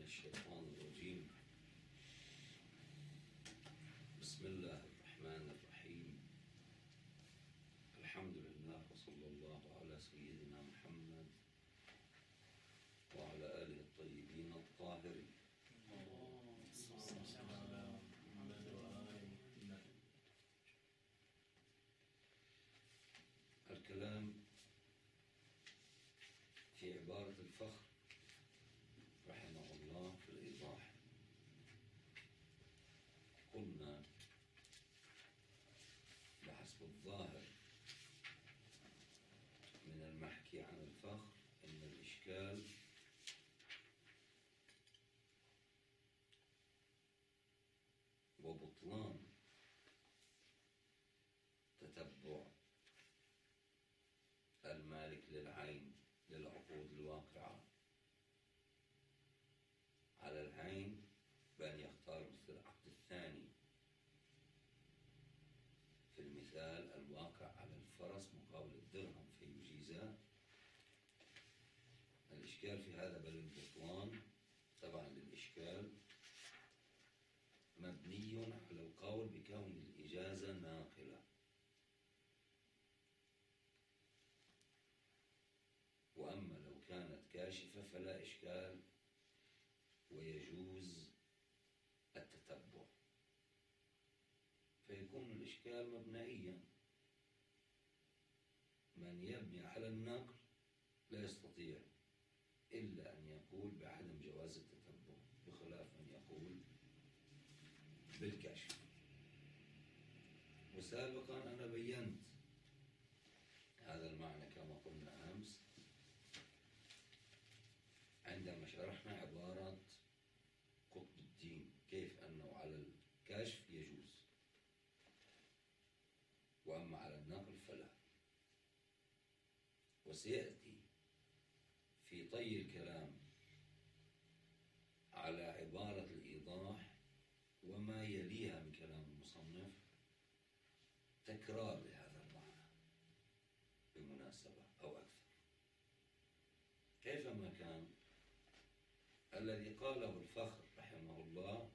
الشيطان الرجيم. بسم الله الرحمن الرحيم. الحمد لله وصلى الله على سيدنا محمد وعلى آله الطيبين الطاهرين. الكلام في عبارة الفخر رحمه الله في الإيضاح. قلنا بحسب الظاهر من المحكي عن الفخر إن الإشكال وبطلان تتبع المالك للعين للعقود الواقعة على العين بأن يختار مثل العقد الثاني في المثال الواقع على الفرس مقابل الدرهم فيجيزان. الإشكال في هذا بل البطلان طبعا للإشكال مبني على القول بكون الإجازة ناقلة، وأما لو كانت كاشفة فلا إشكال ويجوز التتبع، فيكون الإشكال مبنائيا. من يبني على النقل لا يستطيع إلا أن يقول بعدم جواز التتبع، بخلاف من يقول بالكشف. وسابقا أنا بينت هذا المعنى كما قلنا أمس عندما شرحنا عبارة قطب الدين، كيف أنه على الكشف يجوز وأما على النقل فلا. وسيأتي في طي الكلام على عبارة الإيضاح وما يليها من كلام المصنف تكرار لهذا المعنى بمناسبة أو أكثر. كيفما كان الذي قاله الفخر رحمه الله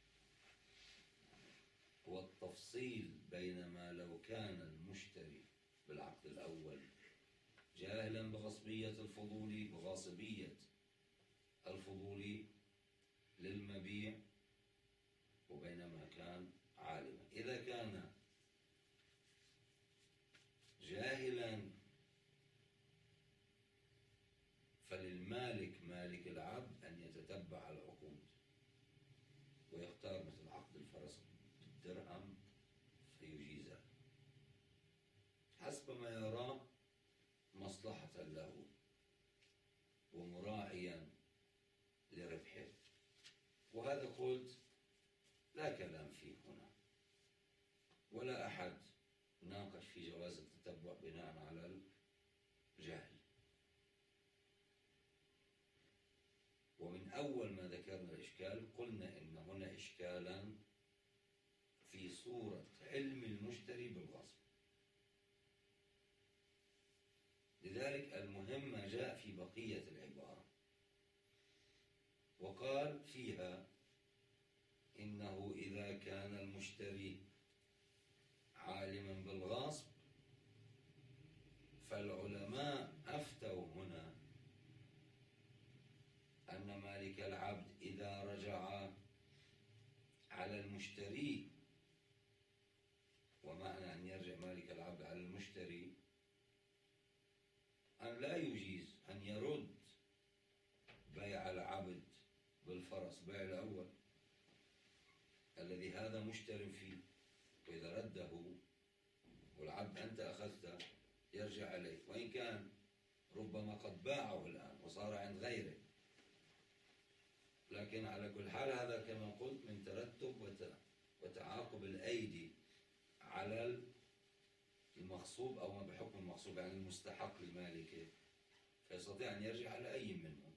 هو التفصيل بين ما لو كان المشتري بالعقد الأول جاهلا بغصبية الفضول للمبيع وبينما كان عالما. إذا كان جاهلا فللمالك مالك العبد أن يتتبع العقود ويختار مثل عقد الفرس بالدرهم فيجيزه حسب ما يراه مصلحة له ومراعيا لربحه، وهذا قلت لا كلام فيه هنا، ولا أحد ناقش في جواز التتبع بناء على الجهل. ومن أول ما ذكرنا الإشكال قلنا إن هنا إشكالا في صورة علم المشتري بالغصب. لذلك المهم ما جاء في بقية العبارة، وقال فيها إنه إذا كان المشتري عالما بالغصب فالعلماء أفتوا هنا أن مالك العبد إذا رجع على المشتري، ومعنى أن يرجع مالك العبد على المشتري أن لا يجيز أن يرد بيع العبد بالفرس بيع الأول الذي هذا مشتر فيه، وإذا رده والعبد أنت أخذته يرجع عليه، وإن كان ربما قد باعه الآن وصار عند غيره، لكن على كل حال هذا كما قلت من ترتب وتعاقب الأيدي على المغصوب أو ما بحكم المغصوب، يعني المستحق لمالكه، فيستطيع أن يرجع على أي منهم.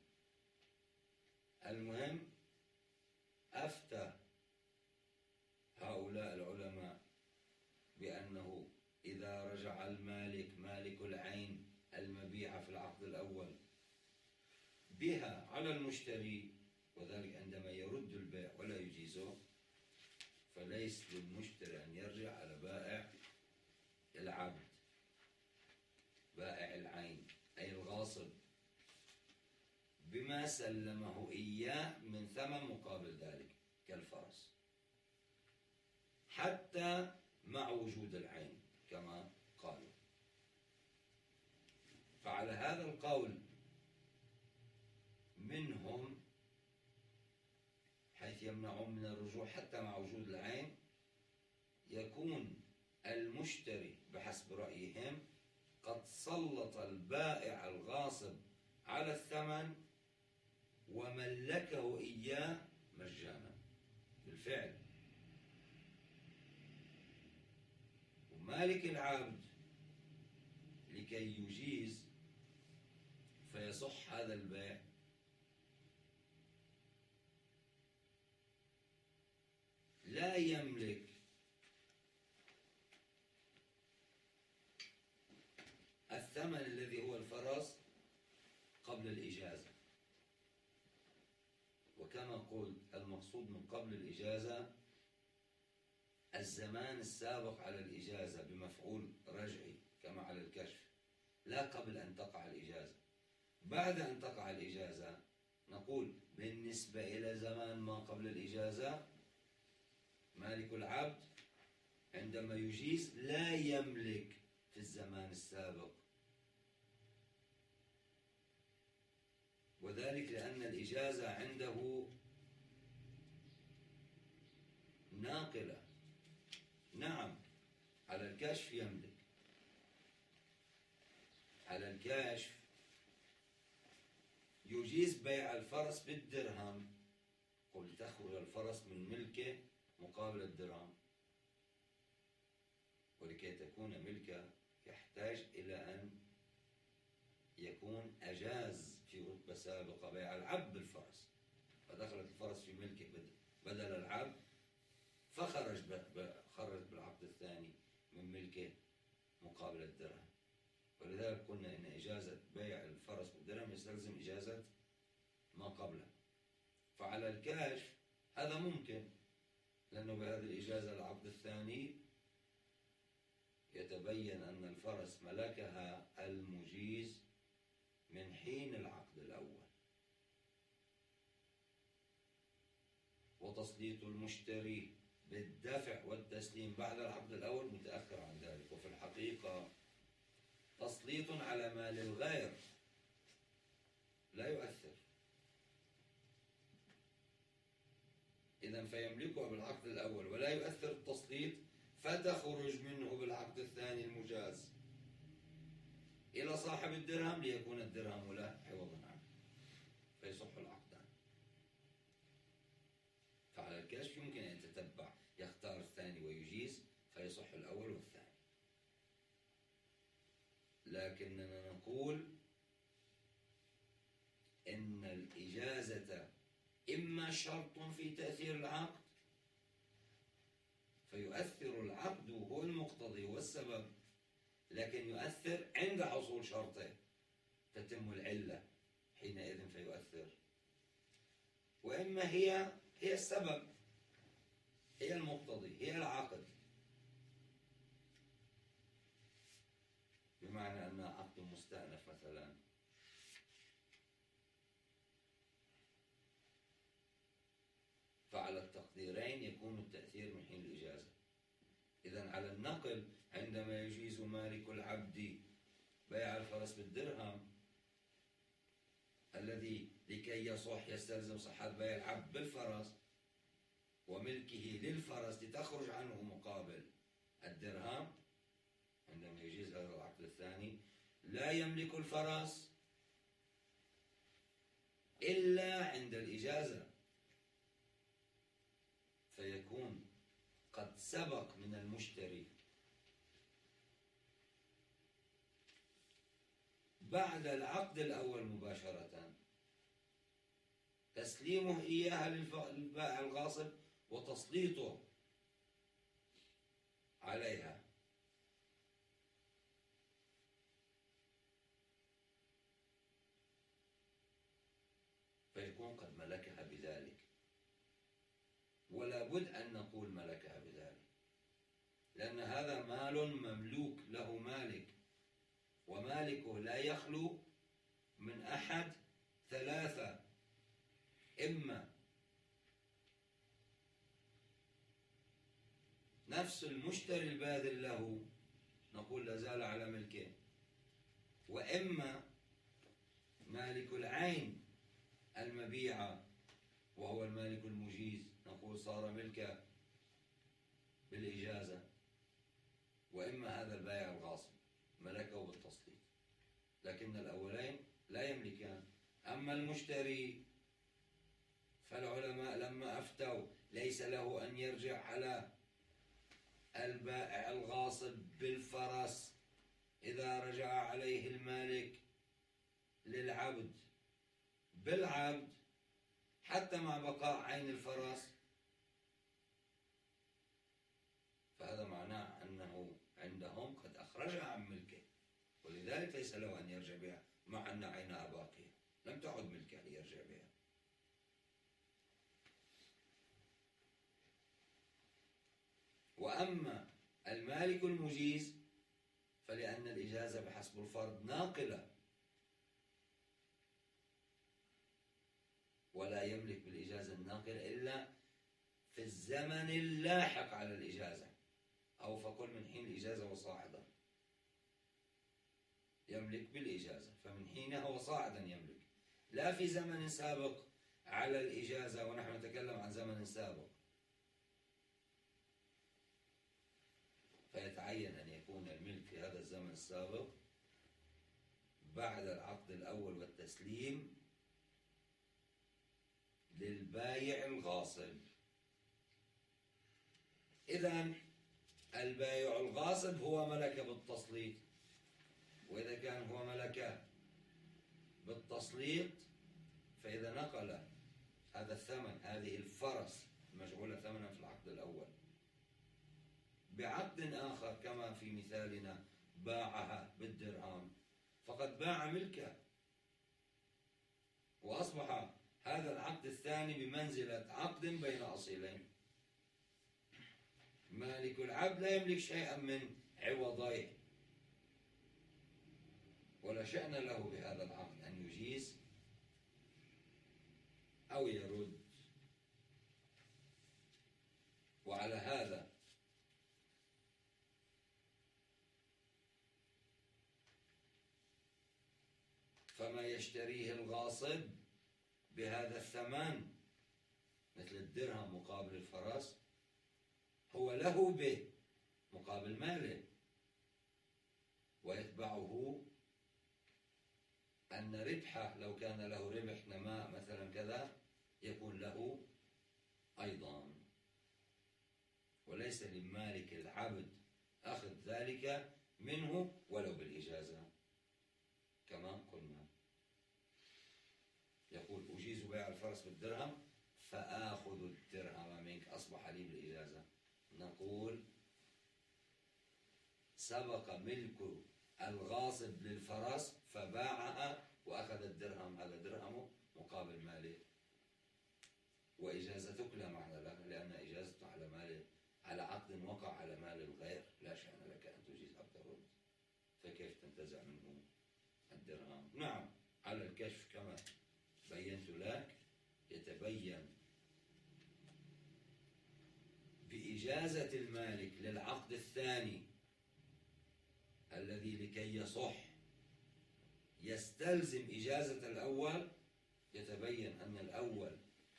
المهم أفتى هؤلاء العلماء بأنه إذا رجع المالك مالك العين المبيعة في العقد الأول بها على المشتري وذلك عندما يرد البيع ولا يجيزه فليس للمشتري أن يرجع على بائع العبد، بائع العين أي الغاصب، بما سلمه إياه من ثمن مقابل ذلك كالفرس، حتى مع وجود العين كما قالوا. فعلى هذا القول منهم حيث يمنعون من الرجوع حتى مع وجود العين، يكون المشتري بحسب رأيهم قد سلط البائع الغاصب على الثمن وملكه إياه مجانا بالفعل، ومالك العبد لكي يجيز فيصح هذا البيع لا يملك الثمن الذي هو الفرس قبل الإجازة. وكما قلت المقصود من قبل الإجازة الزمان السابق على الإجازة بمفعول رجعي كما على الكشف، لا قبل أن تقع الإجازة. بعد أن تقع الإجازة نقول بالنسبة إلى زمان ما قبل الإجازة مالك العبد عندما يجيز لا يملك في الزمان السابق، وذلك لأن الإجازة عنده ناقلة. نعم على الكشف يملك، على الكشف يجيز بيع الفرس بالدرهم، قل تخرج الفرس من ملكه مقابل الدرهم، ولكي تكون ملكه يحتاج إلى أن يكون أجاز في رتبة سابقة بيع العبد بالفرس، فدخلت الفرس في ملكه بدل العبد، فخرج بالعقد الثاني من ملكه مقابل الدرهم. ولذلك قلنا إن إجازة بيع الفرس بالدرهم يستلزم إجازة ما قبله. فعلى الكشف هذا ممكن، لأنه بهذه الإجازة العقد الثاني يتبين أن الفرس ملكها المجيز من حين العقد الأول، وتسليط المشتري بالدفع والتسليم بعد العقد الأول متأخر عن ذلك، وفي الحقيقة تسليط على مال الغير لا يؤثر، إذن فيملكه بالعقد الأول ولا يؤثر التسليط، فتخرج منه بالعقد الثاني المجاز إلى صاحب الدرهم ليكون الدرهم له عوضا عنه فيصح العقدان. فعلى الكشف يمكن أن يتتبع يختار الثاني ويجيز فيصح الأول والثاني، لكننا نقول إن الإجازة إما شرط في تأثير العقد فيؤثر العقد هو المقتضي والسبب، لكن يؤثر عند حصول شرطه تتم العلة حينئذ فيؤثر، وإما هي السبب، هي المقتضي، هي العقد، بمعنى أن عقد مستأنف مثلا فعلى التقديرين يكون التأثير من حين الإجازة. إذن على النقل عندما يجيز مالك العبد بيع الفرس بالدرهم الذي لكي يصح يستلزم صحة بيع العبد بالفرس وملكه للفرس لتخرج عنه مقابل الدرهم، عندما يجيز هذا العقد الثاني لا يملك الفرس إلا عند الإجازة، فيكون قد سبق من المشتري بعد العقد الأول مباشرة تسليمه إياها للبائع الغاصب وتسليطه عليها، فيكون أنه قد ملكها بذلك، ولا بد أن نقول ملكها بذلك، لأن هذا مال مملوك له مالك، ومالكه لا يخلو من أحد ثلاثة: إما نفس المشتري الباذل له نقول لا زال على ملكه، وإما مالك العين المبيعة وهو المالك المجيز نقول صار ملكه بالإجازة، وإما هذا البائع الغاصب ملكه بالتسليط، لكن الأولين لا يملكان. أما المشتري فالعلماء لما أفتوا ليس له أن يرجع على البائع الغاصب بالفرس إذا رجع عليه المالك للعبد بالعبد حتى مع بقاء عين الفرس، فهذا معناه أنه عندهم قد أخرجها عن ملكه، ولذلك ليس له أن يرجع بها مع أن عينها باقية لم تعد ملكه ليرجع بها. وأما المالك المجيز فلأن الإجازة بحسب الفرض ناقلة، ولا يملك بالإجازة الناقلة إلا في الزمن اللاحق على الإجازة، أو فقل من حين الإجازة وصاعدا يملك بالإجازة، فمن حينها وصاعدا يملك، لا في زمن سابق على الإجازة، ونحن نتكلم عن زمن سابق، فيتعين أن يكون الملك في هذا الزمن السابق بعد العقد الأول والتسليم للبايع الغاصب. إذن البايع الغاصب هو ملك بالتسليط، وإذا كان هو ملك بالتسليط فإذا نقل هذا الثمن، هذه الفرس المجعولة ثمنا في العقد الأول بعقد آخر كما في مثالنا باعها بالدرهم، فقد باع ملكه، وأصبح هذا العقد الثاني بمنزلة عقد بين أصيلين. مالك العبد لا يملك شيئا من عوضيه، ولا شأن له بهذا العقد أن يجيز أو يرد. وعلى هذا فما يشتريه الغاصب بهذا الثمن مثل الدرهم مقابل الفرس هو له به مقابل ماله، ويتبعه أن ربحه لو كان له ربح نماء مثلا كذا يكون له أيضا، وليس لمالك العبد أخذ ذلك منه ولو بالإجازة كما قلنا. يقول أجيز بيع الفرس بالدرهم فآخذ الدرهم منك، أصبح لي بالإجازة، نقول سبق ملك الغاصب للفرس فباعها وأخذ الدرهم، هذا درهمه مقابل ماله، وإجازتك لا معنى لها لأن إجازته على ماله، على عقد وقع على مال الغير، لا شأن لك أن تجيز عقد الرد، فكيف تنتزع منه الدرهم؟ نعم على الكشف كما بينت لك يتبين بإجازة المالك للعقد الثاني الذي لكي يصح يستلزم إجازة الأول، يتبين أن الأول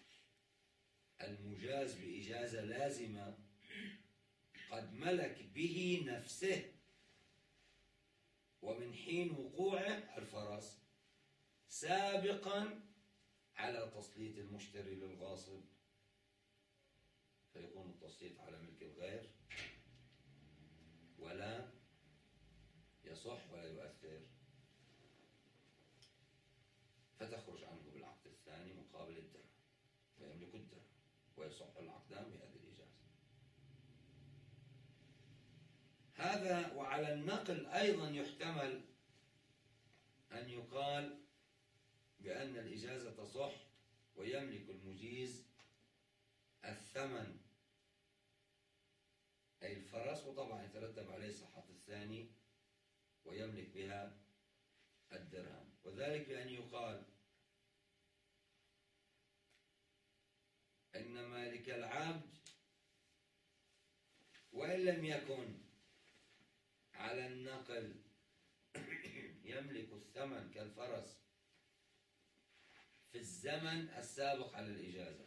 المجاز بإجازة لازمة قد ملك به نفسه ومن حين وقوعه الفرس سابقا على تسليط المشتري للغاصب، فيكون التسليط على ملك الغير ولا يصح ولا يؤثر، فتخرج عنه بالعقد الثاني مقابل الدرهم فيملك الدرهم ويصح العقدان بهذه الإجازة. هذا. وعلى النقل أيضا يحتمل أن يقال بأن الإجازة تصح ويملك المجيز الثمن أي الفرس، وطبعا يترتب عليه صحة الثاني ويملك بها الدرهم. وذلك بأن يقال إن مالك العبد وإن لم يكن على النقل يملك الثمن كالفرس في الزمن السابق على الإجازة،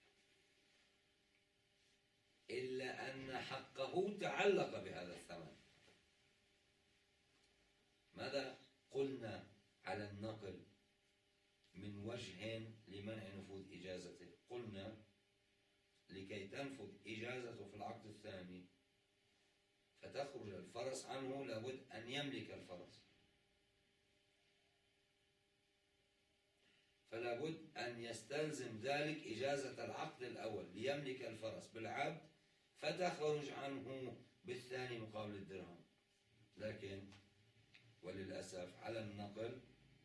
إلا أن حقه تعلق بهذا الثمن. ماذا قلنا على النقل من وجه لمنع نفوذ إجازته؟ قلنا لكي تنفذ إجازته في العقد الثاني فتخرج الفرس عنه لابد أن يملك الفرس، فلا بد أن يستلزم ذلك إجازة العقد الأول ليملك الفرس بالعبد فتخرج عنه بالثاني مقابل الدرهم. لكن وللأسف على النقل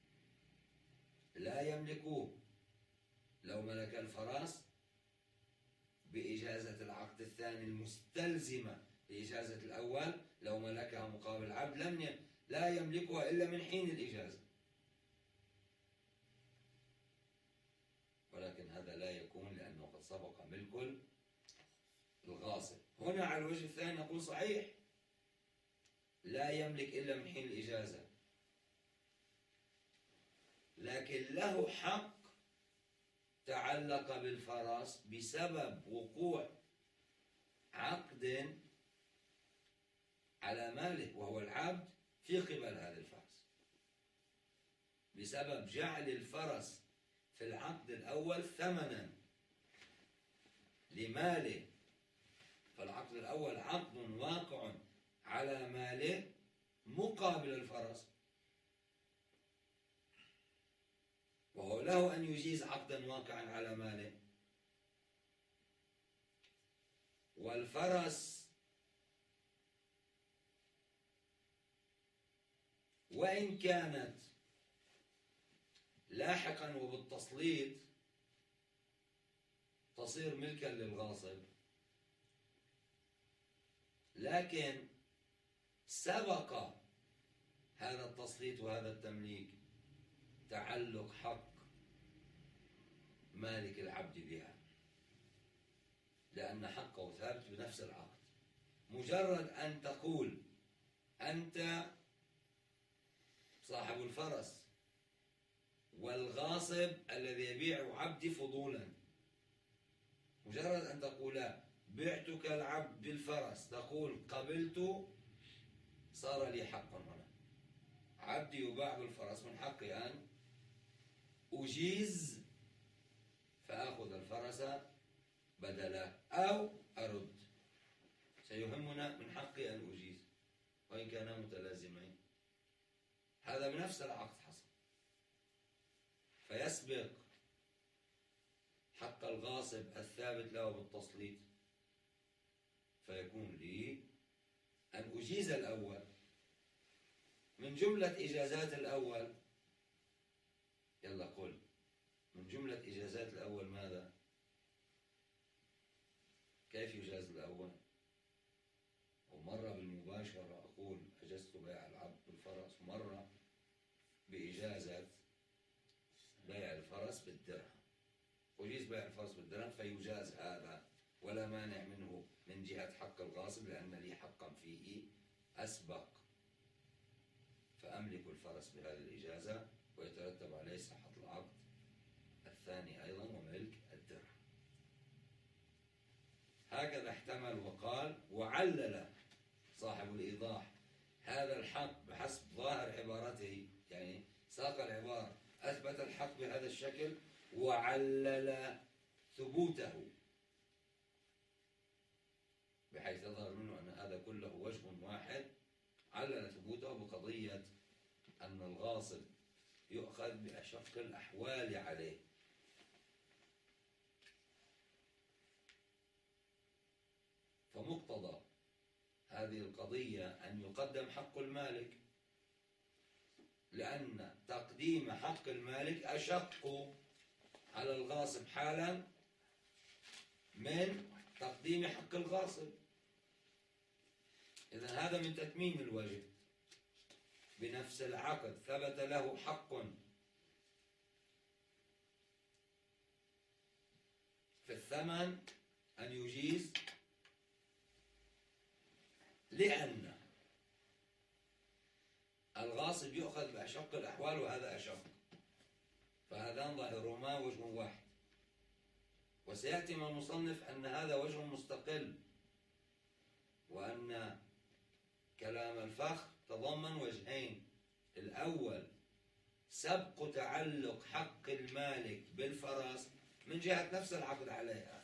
لا يملكوه. لو ملك الفرس بإجازة العقد الثاني المستلزمة لإجازة الأول، لو ملكها مقابل عبد لا يملكها إلا من حين الإجازة، ولكن هذا لا يكون لأنه قد سبق ملك الغاصب. هنا على الوجه الثاني نقول صحيح لا يملك إلا من حين الإجازة، لكن له حق تعلق بالفرس بسبب وقوع عقد على ماله وهو العبد في قبل هذا الفرس، بسبب جعل الفرس في العقد الأول ثمنا لماله. فالعقد الأول عقد واقع على ماله مقابل الفرس، وهو له أن يجيز عقدا واقعا على ماله. والفرس وإن كانت لاحقا وبالتسليط تصير ملكا للغاصب، لكن سبق هذا التسليط وهذا التمليك تعلق حق مالك العبد بها، لأن حقه ثابت بنفس العقد. مجرد أن تقول أنت صاحب الفرس والغاصب الذي يبيع عبدي فضولا، مجرد أن تقول بعتك العبد بالفرس تقول قبلت، صار لي حق هنا. عبدي يباع بالفرس، من حقي أن أجيز فأخذ الفرس بدله أو أرد. سيهمنا من حقي أن أجيز وإن كانا متلازمين. هذا بنفس العقد حصل، فيسبق حق الغاصب الثابت له بالتسليط، فيكون لي أن أجيز الأول. من جملة إجازات الأول، يلا قل من جملة إجازات الأول ماذا؟ كيف يجاز الأول؟ ومرة بالمباشرة أقول أجزت بيع العبد بالفرس، ومرة بإجازة بيع الفرس بالدرهم. أجيز بيع الفرس بالدرهم فيجاز هذا ولا مانع منه من جهة حق الغاصب، لأن لي حقا فيه أسبق، فأملك الفرس بهذه الإجازة ويترتب عليه صحة العقد الثاني أيضا وملك الدرهم. هكذا احتمل وقال. وعلل صاحب الإيضاح هذا الحق بحسب ظاهر عبارته، يعني ساق العبارة أثبت الحق بهذا الشكل وعلل ثبوته، بحيث يظهر منه أن هذا كله وجه واحد. علل ثبوته بقضية أن الغاصب يؤخذ بأشق الأحوال عليه، فمقتضى هذه القضية أن يقدم حق المالك، لأن تقديم حق المالك أشق على الغاصب حالا من تقديم حق الغاصب. إذا هذا من تتميم الوجه. بنفس العقد ثبت له حق في الثمن أن يجيز، لأن الغاصب يؤخذ بأشق الأحوال وهذا أشق، فهذان ظاهرهما وجه واحد. وسيأتي من المصنف أن هذا وجه مستقل، وأن كلام الفخر تضمن وجهين: الأول سبق تعلق حق المالك بالفرس من جهة نفس العقد عليها،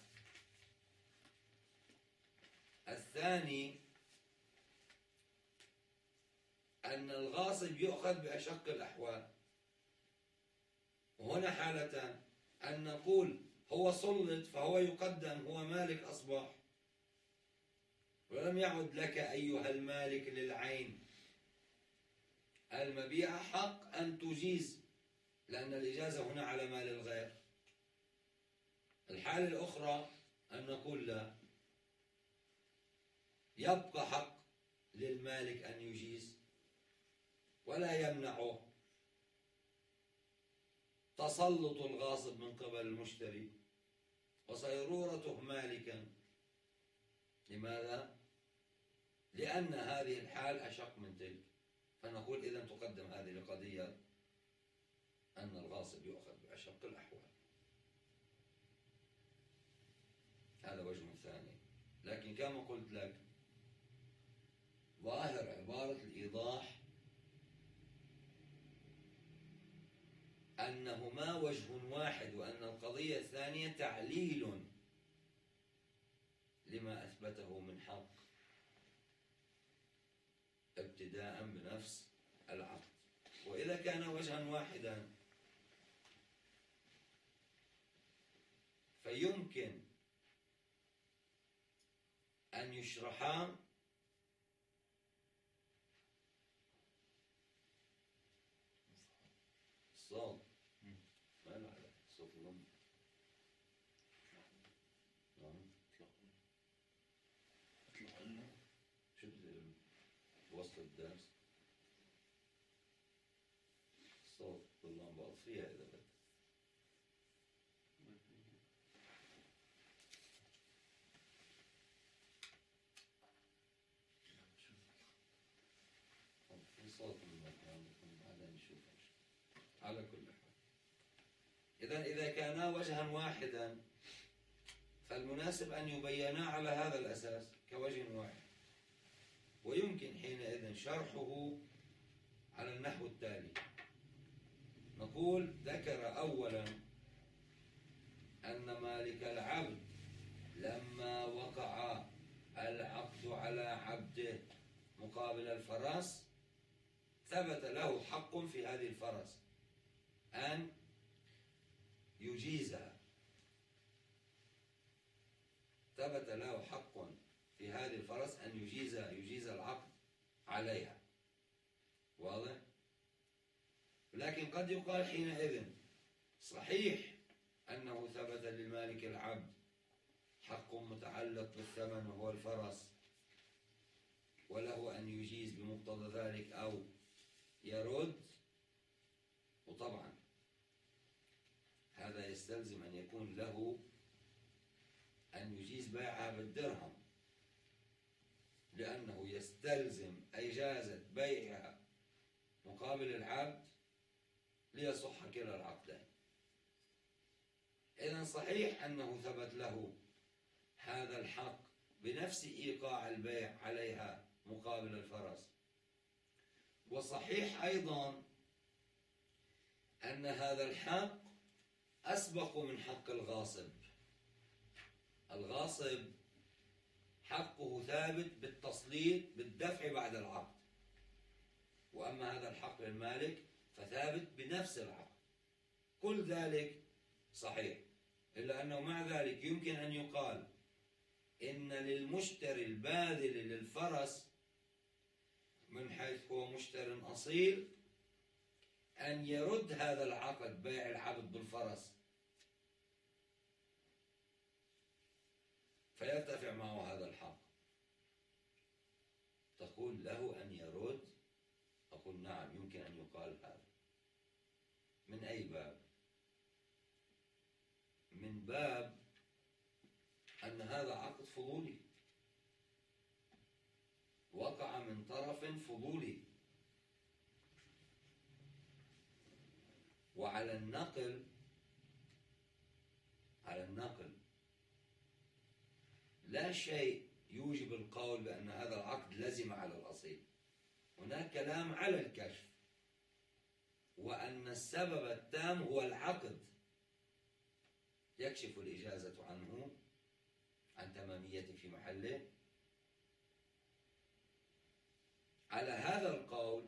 الثاني أن الغاصب يؤخذ بأشق الأحوال. وهنا حالتان: أن نقول هو سلط فهو يقدم، هو مالك أصبح، ولم يعد لك أيها المالك للعين المبيع حق أن تجيز، لأن الإجازة هنا على مال الغير. الحالة الأخرى أن نقول لا، يبقى حق للمالك أن يجيز ولا يمنعه تسلط الغاصب من قبل المشتري وصيرورته مالكا. لماذا؟ لأن هذه الحال أشق من تلك. فنقول إذن تقدم هذه القضية أن الغاصب يؤخذ بأشق الأحوال. هذا وجه ثاني. لكن كما قلت لك، ظاهر عبارة الإيضاح أنهما وجه واحد، وأن القضية الثانية تعليل لما أثبته من حق ابتداء بنفس العقد. وإذا كان وجها واحدا فيمكن أن يشرحا الصوت ما له علاقة صوت اللمبة شو وسط الدرس الصوت اللمبة أطفيها إذا بدك. في صوت من المكان بعدين نشوف. على كل حال، إذا كانا وجها واحدا فالمناسب أن يبينا على هذا الأساس كوجه واحد، ويمكن حينئذ شرحه على النحو التالي. نقول: ذكر أولا أن مالك العبد لما وقع العقد على عبده مقابل الفرس ثبت له حق في هذه الفرس أن يجيزها، ثبت له حق في هذه الفرس أن يجيز العقد عليها. واضح؟ لكن قد يقال حينئذ: صحيح أنه ثبت للمالك العبد حق متعلق بالثمن وهو الفرس، وله أن يجيز بمقتضى ذلك أو يرد، وطبعا هذا يستلزم أن يكون له أن يجيز بيعها بالدرهم، لأنه يستلزم إجازة بيعها مقابل العبد ليصح كلا العقدين. إذن صحيح أنه ثبت له هذا الحق بنفس إيقاع البيع عليها مقابل الفرس، وصحيح أيضا أن هذا الحق أسبق من حق الغاصب. الغاصب حقه ثابت بالتسليط بالدفع بعد العقد، وأما هذا الحق للمالك فثابت بنفس العقد. كل ذلك صحيح، إلا أنه مع ذلك يمكن أن يقال إن للمشتري الباذل للفرس من حيث هو مشتر أصيل أن يرد هذا العقد بيع العبد بالفرس فيرتفع معه هذا الحق، تقول له أن يرد؟ أقول نعم يمكن أن يقال هذا. من أي باب؟ من باب أن هذا عقد فضولي، وقع من طرف فضولي. وعلى النقل، على النقل لا شيء يوجب القول بأن هذا العقد لزم على الأصيل. هناك كلام على الكشف، وأن السبب التام هو العقد يكشف الإجازة عنه عن تماميته في محله. على هذا القول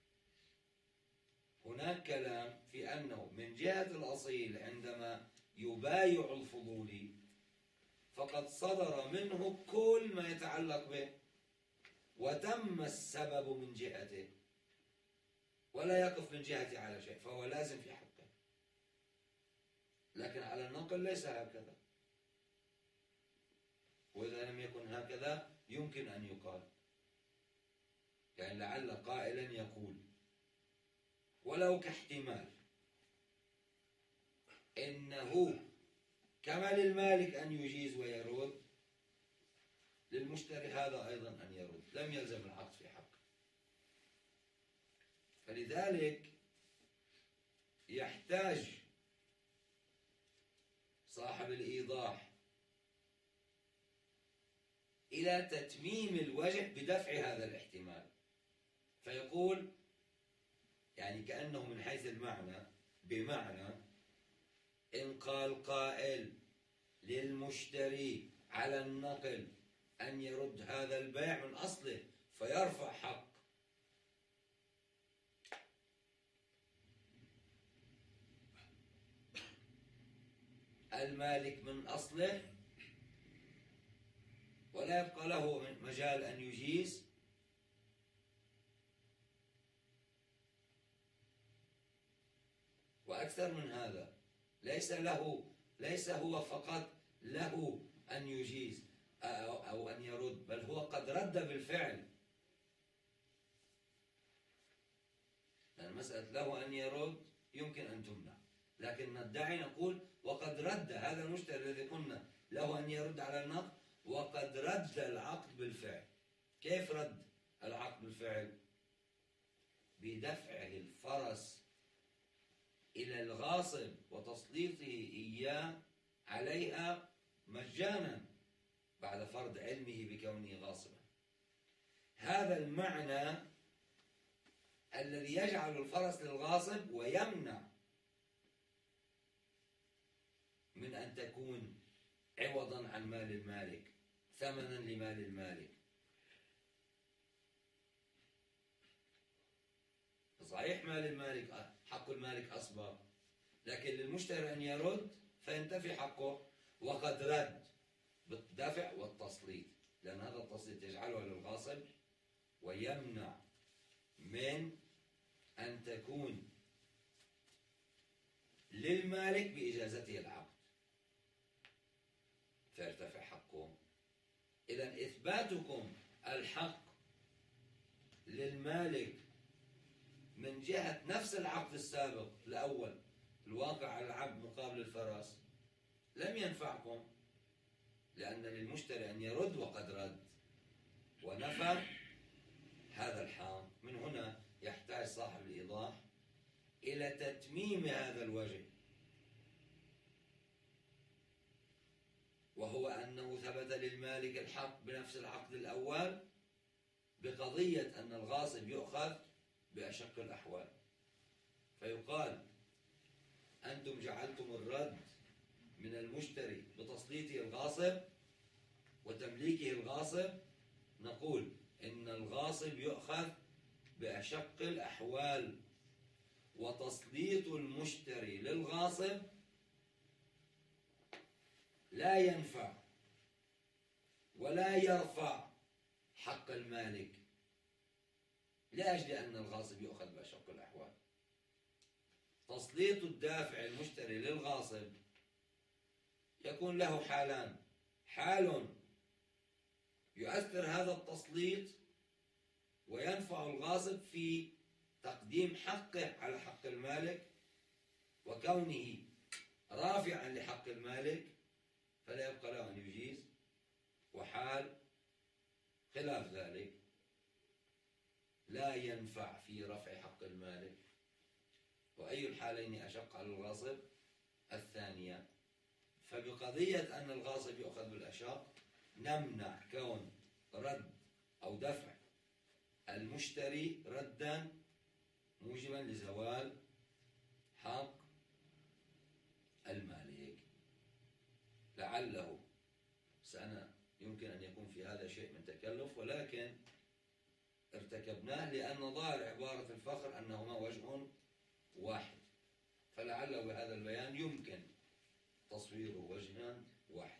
هناك كلام في أنه من جهة الأصيل عندما يبايع الفضولي فقد صدر منه كل ما يتعلق به وتم السبب من جهته، ولا يقف من جهته على شيء، فهو لازم في حقه. لكن على النقل ليس هكذا، وإذا لم يكن هكذا يمكن أن يقال، يعني لعل قائلا يقول ولو كاحتمال إنه كما للمالك أن يجيز ويرد، للمشتري هذا أيضا أن يرد، لم يلزم العقد في حقه. فلذلك يحتاج صاحب الإيضاح إلى تتميم الوجه بدفع هذا الاحتمال، فيقول يعني كأنه من حيث المعنى، بمعنى إن قال قائل للمشتري على النقل أن يرد هذا البيع من أصله فيرفع حق المالك من أصله، ولا يبقى له مجال أن يجيز، وأكثر من هذا ليس هو فقط له أن يجيز أو أن يرد، بل هو قد رد بالفعل. لأن مسألة له أن يرد يمكن أن تمنع، لكن ندعي نقول وقد رد هذا المشتري الذي قلنا له أن يرد على النقد، وقد رد العقد بالفعل. كيف رد العقد بالفعل؟ بدفعه الفرس إلى الغاصب وتسليطه إياه عليها مجانا بعد فرض علمه بكونه غاصبا. هذا المعنى الذي يجعل الفرس للغاصب ويمنع من أن تكون عوضا عن مال المالك، ثمنا لمال المالك. صحيح مال المالك حق المالك أسبق، لكن للمشتري أن يرد فينتفي حقه، وقد رد بالدفع والتسليط، لأن هذا التسليط يجعله للغاصب ويمنع من أن تكون للمالك بإجازته العقد فيرتفع حقه. إذن إثباتكم الحق للمالك من جهة نفس العقد السابق الأول الواقع على العبد مقابل الفرس لم ينفعكم، لأن للمشتري أن يرد وقد رد ونفى هذا الحق. من هنا يحتاج صاحب الإيضاح إلى تتميم هذا الوجه، وهو أنه ثبت للمالك الحق بنفس العقد الأول بقضية أن الغاصب يؤخذ بأشق الأحوال، فيقال أنتم جعلتم الرد من المشتري بتسليطه الغاصب وتمليكه الغاصب، نقول إن الغاصب يؤخذ بأشق الأحوال، وتسليط المشتري للغاصب لا ينفع ولا يرفع حق المالك، لأجل أن الغاصب يؤخذ بأشق الأحوال. تسليط الدافع المشتري للغاصب يكون له حالان: حال يؤثر هذا التسليط وينفع الغاصب في تقديم حقه على حق المالك وكونه رافعا لحق المالك فلا يبقى له أن يجيز، وحال خلاف ذلك لا ينفع في رفع حق المالك. وأي الحالين أشق على الغاصب؟ الثانية. فبقضية أن الغاصب يؤخذ بالأشق نمنع كون رد أو دفع المشتري ردا موجبا لزوال حق المالك. لعله يمكن أن يكون في هذا شيء من تكلف، ولكن ارتكبناه لأن ظاهر عبارة الفخر أنهما وجه واحد، فلعله بهذا البيان يمكن تصويره وجها واحد.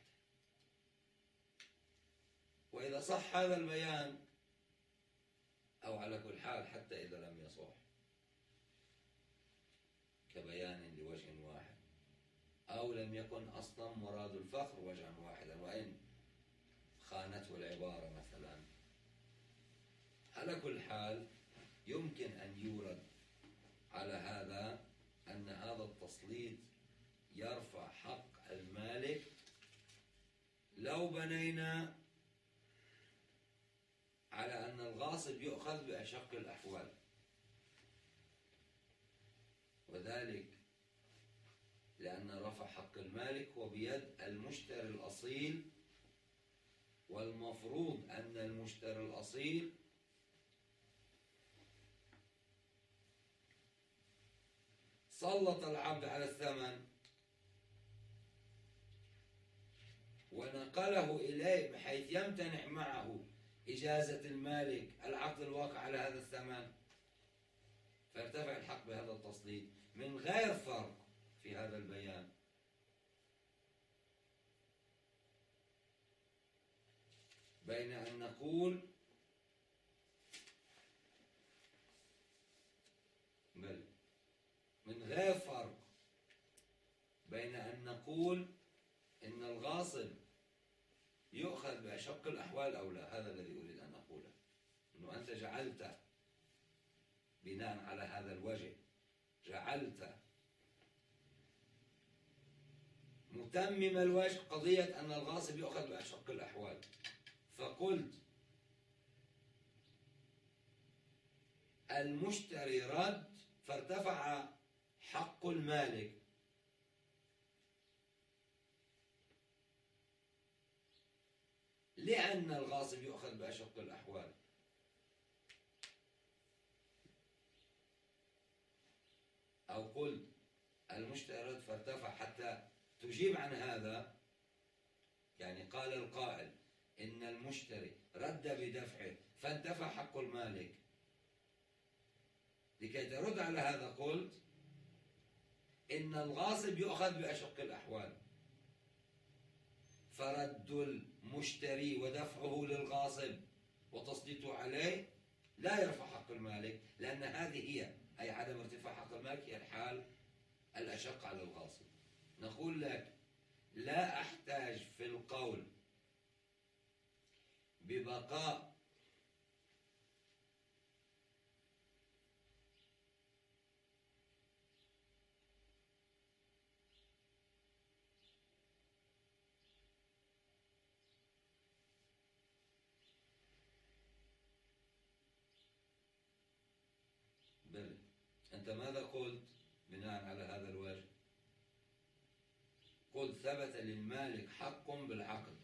وإذا صح هذا البيان، أو على كل حال حتى إذا لم يصح كبيان لوجه واحد، أو لم يكن أصلا مراد الفخر وجها واحدا وإن خانته العبارة مثلا، على كل حال يمكن أن يورد على هذا أن هذا التسليط يرفع حق المالك لو بنينا على أن الغاصب يؤخذ بأشق الأحوال، وذلك لأن رفع حق المالك هو بيد المشتري الأصيل، والمفروض أن المشتري الأصيل سلط العبد على الثمن ونقله إليه بحيث يمتنع معه إجازة المالك العقد الواقع على هذا الثمن، فيرتفع الحق بهذا التسليط من غير فرق في هذا البيان بين أن نقول من غير فرق بين أن نقول إن الغاصب يؤخذ بأشق الأحوال أو لا. هذا الذي أريد أن أقوله، أنه أنت جعلت بناء على هذا الوجه جعلت متمم الوجه قضية أن الغاصب يؤخذ بأشق الأحوال، فقلت المشتري رد فارتفع حق المالك، لأن الغاصب يؤخذ بأشق الأحوال. أو قلت المشتري رد فارتفع حتى تجيب عن هذا، يعني قال القائل إن المشتري رد بدفعه فانتفع حق المالك، لكي ترد على هذا قلت إن الغاصب يؤخذ بأشق الأحوال، فرد المشتري ودفعه للغاصب وتسليطه عليه لا يرفع حق المالك، لأن هذه هي أي عدم ارتفاع حق المالك هي الحال الأشق على الغاصب. نقول لك لا أحتاج في القول ببقاء بل أنت ماذا قلت بناء على هذا الوجه؟ قلت ثبت للمالك حق بالعقد،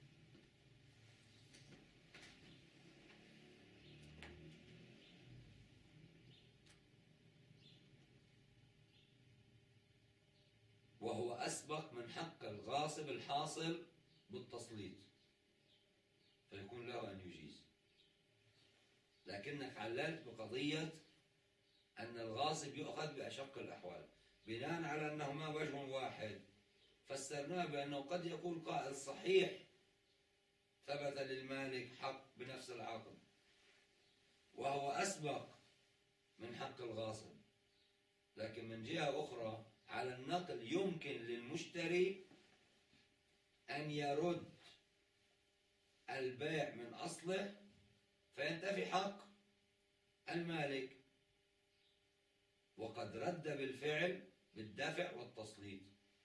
وهو أسبق من حق الغاصب الحاصل بالتسليط، فيكون له أن يجيز. لكنك عللت بقضية أن الغاصب يؤخذ بأشق الأحوال بناء على أنهما وجه واحد، فسرناه بأنه قد يقول قائل صحيح ثبت للمالك حق بنفس العقد وهو أسبق من حق الغاصب، لكن من جهة أخرى على النقل يمكن للمشتري أن يرد البيع من أصله فينتفي حق المالك، وقد رد بالفعل بالدفع والتسليط.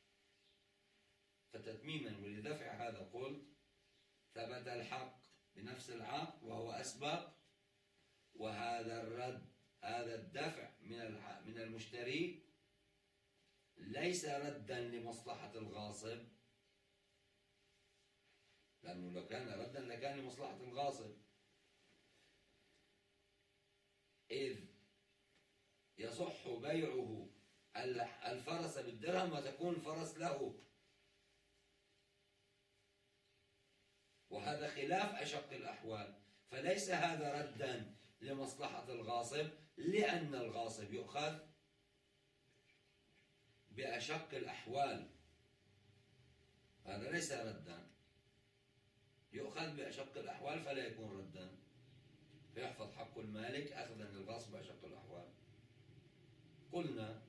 فتتميما ولدفع هذا قلت ثبت الحق بنفس العقد وهو أسبق، وهذا الرد هذا الدفع من المشتري ليس ردا لمصلحة الغاصب، لأنه لو كان ردا لكان لمصلحة الغاصب، إذ يصح بيعه الفرس بالدرهم وتكون الفرس له، وهذا خلاف أشق الأحوال. فليس هذا ردا لمصلحة الغاصب، لأن الغاصب يؤخذ بأشق الأحوال، هذا ليس ردا، يؤخذ بأشق الأحوال فلا يكون ردا، فيحفظ حق المالك أخذا للغاصب بأشق الأحوال. قلنا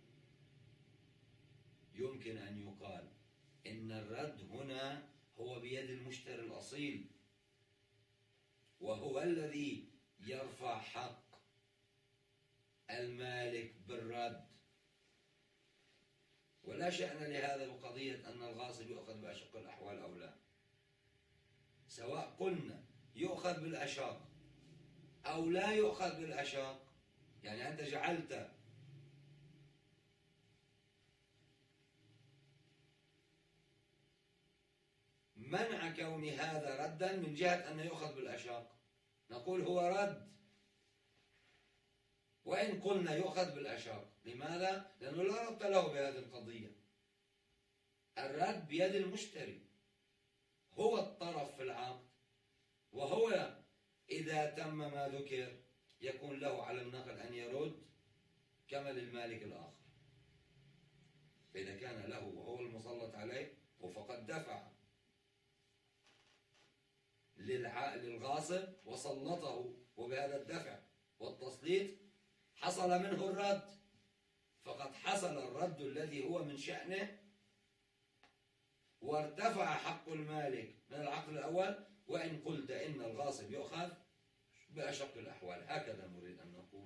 يمكن أن يقال إن الرد هنا هو بيد المشتري الأصيل، وهو الذي يرفع حق المالك بالرد، ولا شأن لهذا بقضية أن الغاصب يؤخذ بأشق الأحوال أو لا، سواء قلنا يؤخذ بالأشاق أو لا يؤخذ بالأشاق. يعني أنت جعلت منع كون هذا ردا من جهة أنه يؤخذ بالأشاق، نقول هو رد وإن قلنا يؤخذ بالأشاق. لماذا؟ لأنه لا ربط له بهذه القضية، الرد بيد المشتري، هو الطرف في العقد، وهو إذا تم ما ذكر يكون له على النقل أن يرد كما للمالك الآخر. فإذا كان له وهو المسلط عليه فقد دفع للغاصب وسلطه، وبهذا الدفع والتسليط حصل منه الرد، فقد حصل الرد الذي هو من شأنه، وارتفع حق المالك من العقد الأول. وإن قلت إن الغاصب يؤخذ بأشق الأحوال، هكذا نريد أن نقول.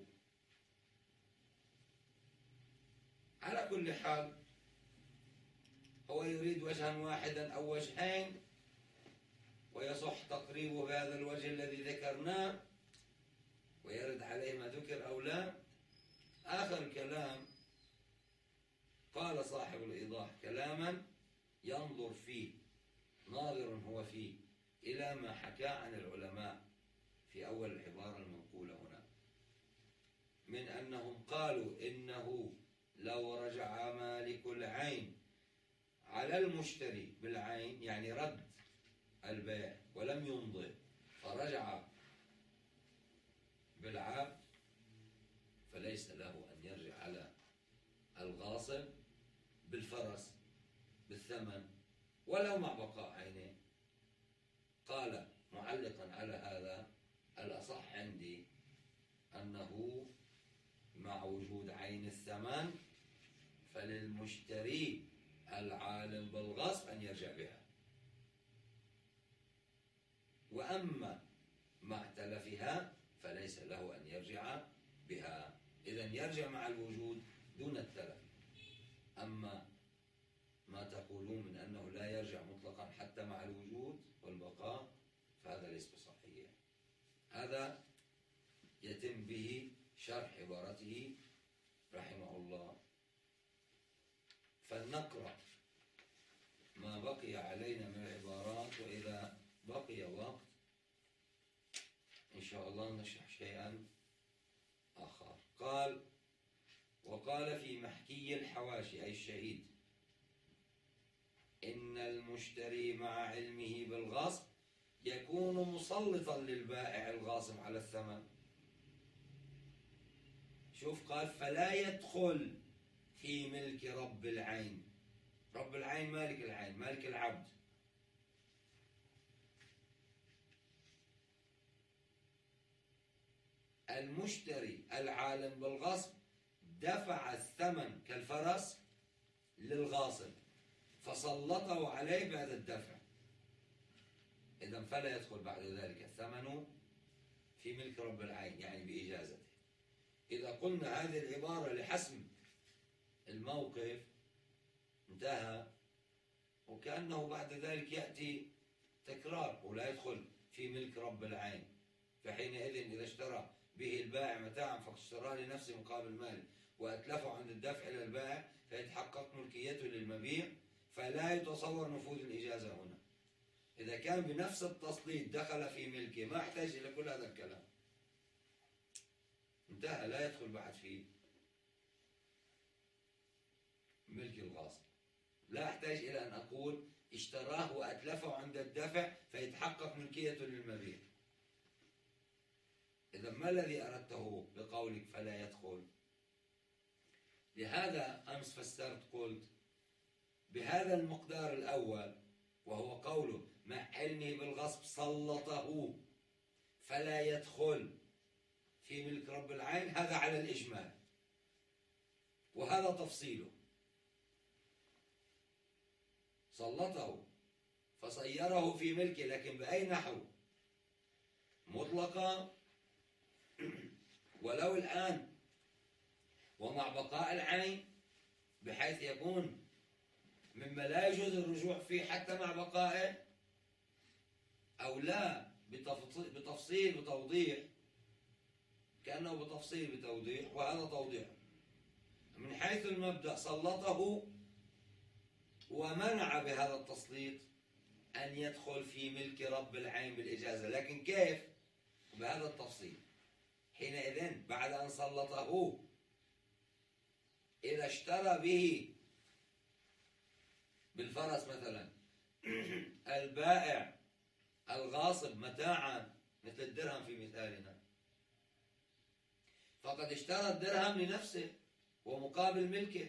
على كل حال هو يريد وجها واحدا أو وجهين، ويصح تقريبه بهذا الوجه الذي ذكرناه، ويرد عليه ما ذكر أو لا. آخر الكلام قال صاحب الإيضاح كلاما ينظر فيه، ناظر هو فيه إلى ما حكى عن العلماء في أول العبارة المنقولة هنا، من أنهم قالوا إنه لو رجع مالك العين على المشتري بالعين، يعني رد البيع ولم يمضي فرجع بالعقد، فليس له أن يرجع على الغاصب بالفرس بالثمن ولو مع بقاء عينه. قال معلقا على هذا الأصح عندي أنه مع وجود عين الثمن فللمشتري العالم بالغصب أن يرجع بها، وأما مع تلفها فليس له أن يرجع بها. إذن يرجع مع الوجود دون التلف. أما ما تقولون من أنه لا يرجع مطلقا حتى مع الوجود والبقاء فهذا ليس بصحيح. هذا يتم به شرح عبارته رحمه الله. فلنقرأ ما بقي علينا من العبارات، وإذا بقي وقت إن شاء الله نشرح شيئا آخر. قال: وقال في محكي الحواشي أي الشهيد: إن المشتري مع علمه بالغصب يكون مسلطا للبائع الغاصب على الثمن. شوف قال: فلا يدخل في ملك رب العين. رب العين مالك العين، مالك العبد. المشتري العالم بالغصب دفع الثمن كالفرس للغاصب فسلطه عليه بهذا الدفع، إذا فلا يدخل بعد ذلك الثمن في ملك رب العين، يعني بإجازته. إذا قلنا هذه العبارة لحسم الموقف انتهى، وكأنه بعد ذلك يأتي تكرار ولا يدخل في ملك رب العين. فحينئذ إذا اشترى به البائع متاعا فقد اشتراه لنفسه مقابل مال وأتلفه عند الدفع إلى البائع فيتحقق ملكيته للمبيع، فلا يتصور نفوذ الإجازة هنا. إذا كان بنفس التسليط دخل في ملكه ما احتاج إلى كل هذا الكلام، انتهى، لا يدخل بعد في ملك الغاصب. لا أحتاج إلى أن أقول اشتراه وأتلفه عند الدفع فيتحقق ملكيته للمبيع. إذا ما الذي أردته بقولك فلا يدخل؟ لهذا أمس فسرت قلت بهذا المقدار الأول، وهو قوله مع علمه بالغصب سلطه فلا يدخل في ملك رب العين، هذا على الإجمال، وهذا تفصيله. سلطه فصيره في ملكه، لكن بأي نحو؟ مطلقا ولو الآن ومع بقاء العين، بحيث يكون مما لا يجوز الرجوع فيه حتى مع بقائه، أو لا بتفصيل وتوضيح، كأنه بتفصيل بتوضيح، وهذا توضيح. من حيث المبدأ سلطه ومنع بهذا التسليط أن يدخل في ملك رب العين بالإجازة، لكن كيف؟ بهذا التفصيل. حينئذ بعد أن سلطه إذا اشترى به بالفرس مثلا البائع الغاصب متاعا مثل الدرهم في مثالنا، فقد اشترى الدرهم لنفسه ومقابل ملكه،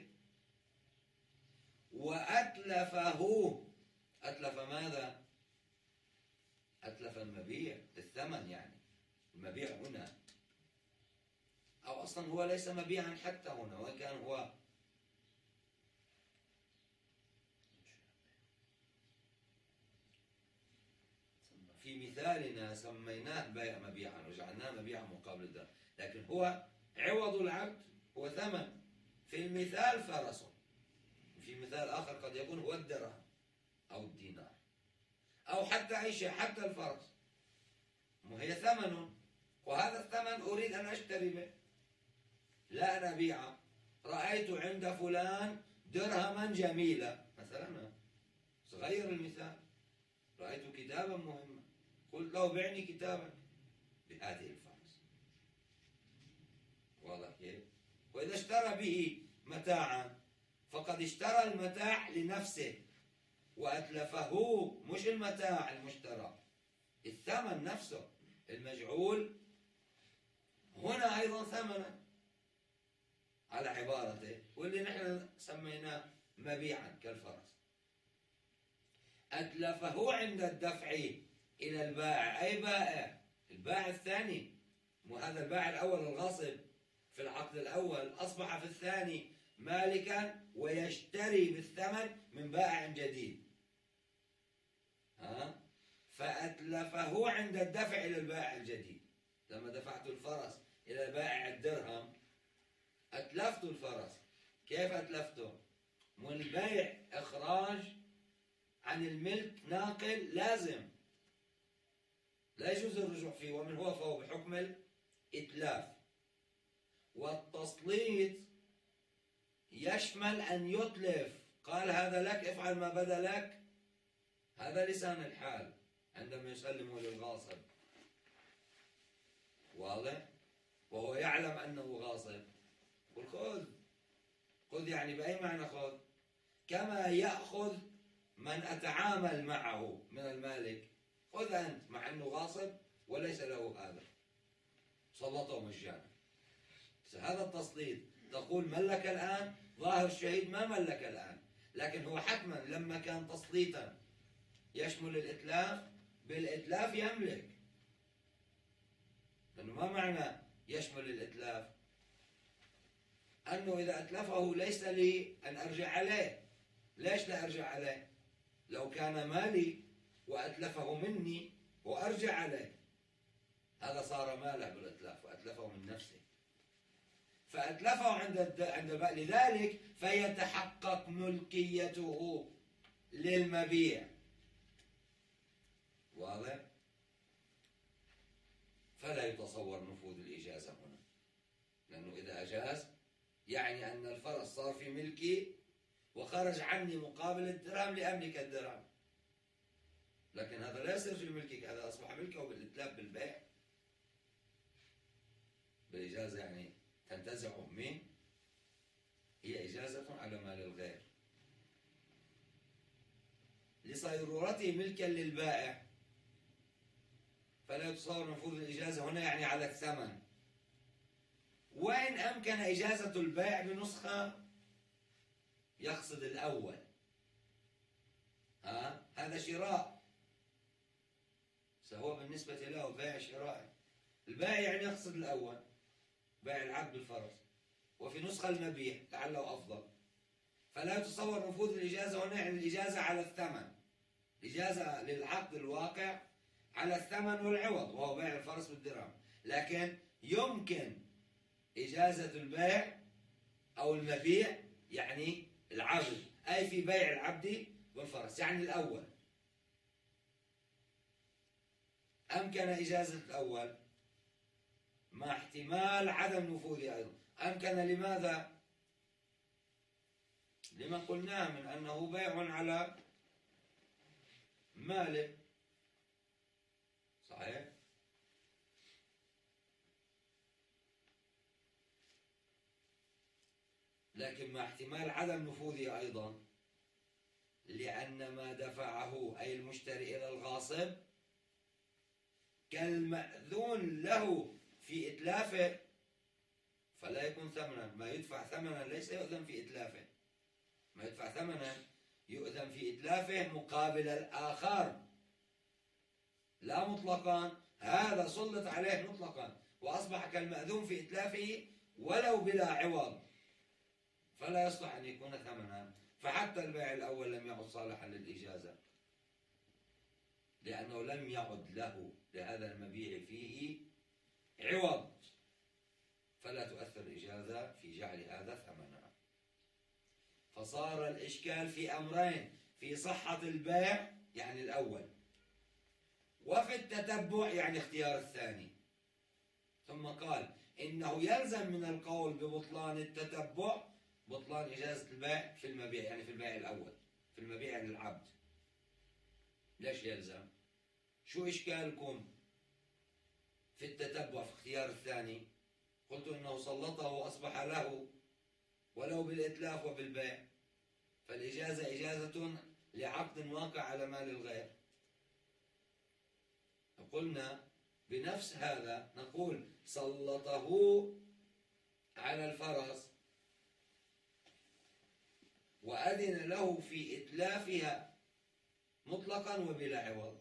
وأتلفه. أتلف ماذا؟ أتلف المبيع، الثمن يعني. المبيع هنا أو أصلا هو ليس مبيعا حتى هنا، وإن كان هو في مثالنا سميناه بيع مبيعا وجعلناه مبيعا مقابل الدرهم، لكن هو عوض العبد هو ثمن. في المثال فرس، في مثال آخر قد يكون هو الدرهم أو الدينار أو حتى أي شيء، حتى الفرس، وهي ثمن، وهذا الثمن أريد أن أشتري به، لا أن أبيعه. رأيت عند فلان درهما جميلة مثلا، صغير المثال، رأيت كتابا مهما، قلت له بعني كتابا بهذه الفرس. واضح كيف؟ وإذا اشترى به متاعا فقد اشترى المتاع لنفسه وأتلفه، مش المتاع المشترى، الثمن نفسه المجعول هنا أيضا ثمنا على عبارته، واللي نحن سميناه مبيعا كالفرس. أتلفه عند الدفع إلى البائع، أي بائع؟ البائع الثاني، وهذا البائع الأول الغاصب في العقد الأول أصبح في الثاني مالكا ويشتري بالثمن من بائع جديد. فأتلفه عند الدفع إلى البائع الجديد. لما دفعت الفرس إلى بائع الدرهم أتلفت الفرس. كيف أتلفته؟ من البيع إخراج عن الملك ناقل لازم، لا يجوز الرجوع فيه، ومن هو فهو بحكم الإتلاف. والتسليط يشمل أن يتلف، قال هذا لك افعل ما بدا لك، هذا لسان الحال عندما يسلمه للغاصب. واضح؟ وهو يعلم أنه غاصب، قل خذ. خذ يعني بأي معنى خذ؟ كما يأخذ من أتعامل معه من المالك، خذ أنت، مع أنه غاصب وليس له هذا، سلطه مجانا. هذا التسليط تقول ملك الآن، ظاهر الشهيد ما ملك الآن، لكن هو حتما لما كان تسليطا يشمل الإتلاف، بالإتلاف يملك. لأنه ما معنى يشمل الإتلاف؟ أنه إذا أتلفه ليس لي أن أرجع عليه. ليش لا أرجع عليه؟ لو كان مالي وأتلفه مني وأرجع عليه، هذا صار ماله بالإتلاف، وأتلفه من نفسه، فأتلفه عند البائع، لذلك فيتحقق ملكيته للمبيع. واضح؟ فلا يتصور نفوذ الإجازة هنا، لأنه إذا أجاز يعني أن الفرس صار في ملكي وخرج عني مقابل الدرهم لأملك الدرهم، لكن هذا لا يصير في ملكك، هذا أصبح ملكه بالإتلاف بالبيع. بالإجازة يعني تنتزعه من، هي إجازة على مال الغير لصيرورته ملكا للبائع، فلا يتصور نفوذ الإجازة هنا يعني على الثمن. وإن أمكن إجازة البائع بنسخة يقصد الأول، هذا شراء، فهو بالنسبة له بيع شراء. البائع يعني يقصد الأول، بيع العبد بالفرس، وفي نسخة المبيع لعله أفضل، فلا يتصور نفوذ الإجازة هنا يعني الإجازة على الثمن، إجازة للعقد الواقع على الثمن والعوض وهو بيع الفرس بالدرهم، لكن يمكن إجازة البيع أو المبيع يعني العبد، أي في بيع العبد والفرس يعني الأول. أمكن إجازة الأول مع احتمال عدم نفوذه أيضا. أمكن لماذا؟ لما قلناه من أنه بيع على ماله، صحيح؟ لكن مع احتمال عدم نفوذه أيضا، لأن ما دفعه أي المشتري إلى الغاصب كالمأذون له في إتلافه، فلا يكون ثمنا. ما يدفع ثمنا ليس يؤذن في إتلافه، ما يدفع ثمنا يؤذن في إتلافه مقابل الآخر، لا مطلقا، هذا سلط عليه مطلقا وأصبح كالمأذون في إتلافه ولو بلا عوض، فلا يصلح أن يكون ثمنا. فحتى البيع الأول لم يعد صالحا للإجازة، لأنه لم يعد له لهذا المبيع فيه عوض، فلا تؤثر الإجازة في جعل هذا ثمنا. فصار الإشكال في أمرين: في صحة البيع يعني الأول، وفي التتبع يعني اختيار الثاني. ثم قال إنه يلزم من القول ببطلان التتبع بطلان إجازة البيع في المبيع، يعني في البيع الأول، في المبيع للعبد. ليش يلزم؟ شو إشكالكم في التتبع في اختيار الثاني؟ قلت إنه سلطه وأصبح له ولو بالإتلاف وبالبيع، فالإجازة إجازة لعقد واقع على مال الغير. قلنا بنفس هذا نقول سلطه على الفرس وأذن له في إتلافها مطلقا وبلا عوض،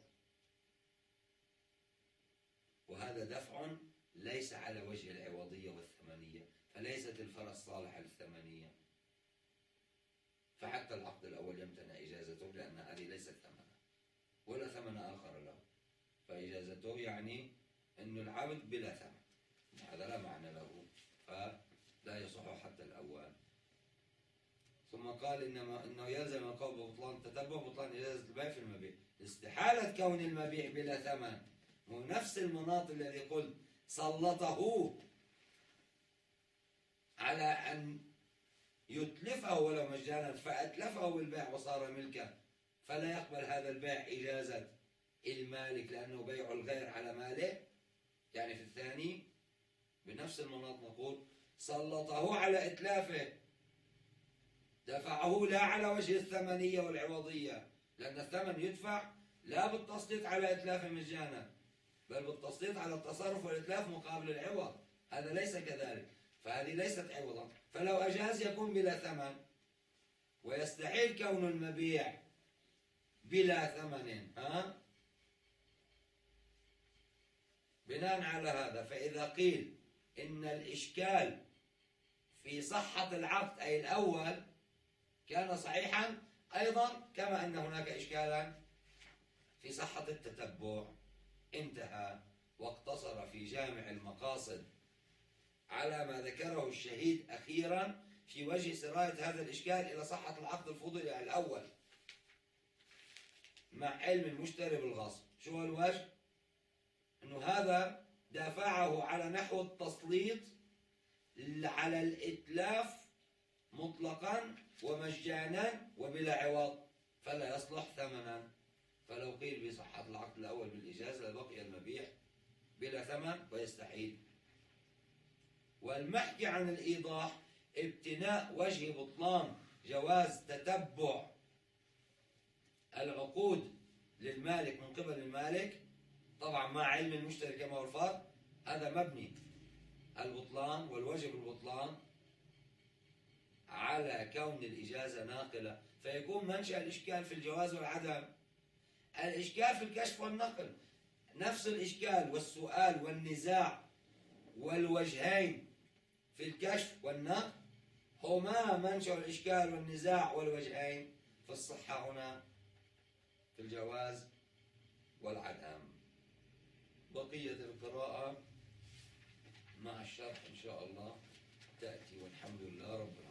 وهذا دفع ليس على وجه العوضية والثمنية، فليست الفرس صالحة للثمنية، فحتى العقد الأول يمتنع إجازته لأن هذه ليست ثمنا ولا ثمن آخر له، فإجازته يعني أن العبد بلا ثمن، هذا لا معنى له، فلا يصح حتى الأول. ثم قال إنه يلزم القول ببطلان التتبع بطلان إجازة البيع في المبيع، استحالة كون المبيع بلا ثمن، ونفس المناط الذي قلت سلطه على أن يتلفه ولو مجانا فأتلفه بالبيع وصار ملكه، فلا يقبل هذا البيع إجازة المالك لأنه بيع الغير على ماله. يعني في الثاني بنفس المناط نقول سلطه على إتلافه، دفعه لا على وجه الثمنية والعوضية، لأن الثمن يدفع لا بالتسليط على إتلافه مجانا، بل بالتسليط على التصرف والإتلاف مقابل العوض، هذا ليس كذلك، فهذه ليست عوضا، فلو أجاز يكون بلا ثمن، ويستحيل كون المبيع بلا ثمن. بناء على هذا فإذا قيل إن الإشكال في صحة العقد أي الأول كان صحيحا أيضا، كما أن هناك إشكالا في صحة التتبع انتهى واقتصر في جامع المقاصد على ما ذكره الشهيد أخيرا في وجه سراية هذا الإشكال إلى صحة العقد الفضولي الأول مع علم المشتري بالغصب. شو الوجه؟ أنه هذا دافعه على نحو التسليط على الإتلاف مطلقا ومجانا وبلا عوض، فلا يصلح ثمنا. فلو قيل بصحة العقد الأول بالإجازة لبقي المبيع بلا ثمن ويستحيل. والمحكي عن الإيضاح ابتناء وجه بطلان جواز تتبع العقود للمالك من قبل المالك، طبعا مع علم المشتري كما هو الفرق، هذا مبني البطلان والوجه بالبطلان على كون الإجازة ناقلة، فيكون منشأ الإشكال في الجواز والعدم. الإشكال في الكشف والنقل، نفس الإشكال والسؤال والنزاع والوجهين في الكشف والنقل هما منشأ الإشكال والنزاع والوجهين في الصحة هنا في الجواز والعدم. بقية القراءة مع الشرح إن شاء الله تأتي، والحمد لله رب العالمين.